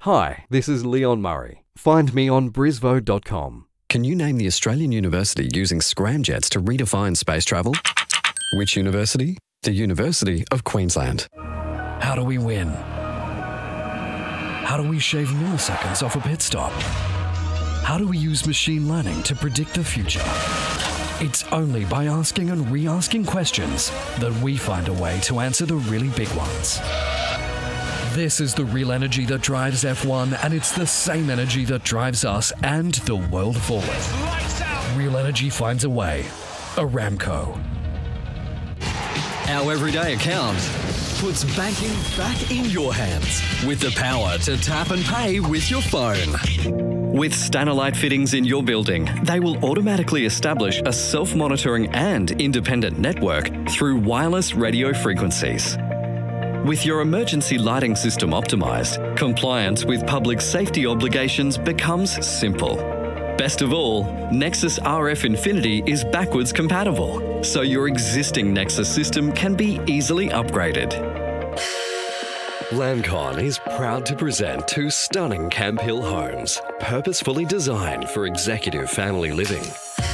Hi, this is Leon Murray. Find me on brisvo.com. Can you name the Australian university using scramjets to redefine space travel? Which university? The University of Queensland. How do we win? How do we shave milliseconds off a pit stop? How do we use machine learning to predict the future? It's only by asking and re-asking questions that we find a way to answer the really big ones. This is the real energy that drives F1, and it's the same energy that drives us and the world forward. Real energy finds a way. Aramco. Our everyday account puts banking back in your hands with the power to tap and pay with your phone. With Stanalite fittings in your building, they will automatically establish a self-monitoring and independent network through wireless radio frequencies. With your emergency lighting system optimised, compliance with public safety obligations becomes simple. Best of all, Nexus RF Infinity is backwards compatible, so your existing Nexus system can be easily upgraded. Lancon is proud to present two stunning Camp Hill homes, purposefully designed for executive family living.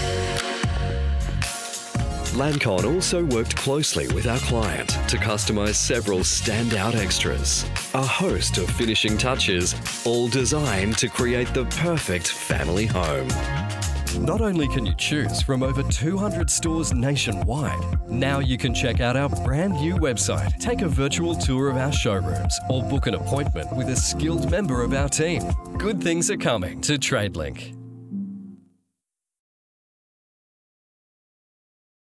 Lancon also worked closely with our client to customise several standout extras, a host of finishing touches, all designed to create the perfect family home. Not only can you choose from over 200 stores nationwide, now you can check out our brand new website, take a virtual tour of our showrooms, or book an appointment with a skilled member of our team. Good things are coming to TradeLink.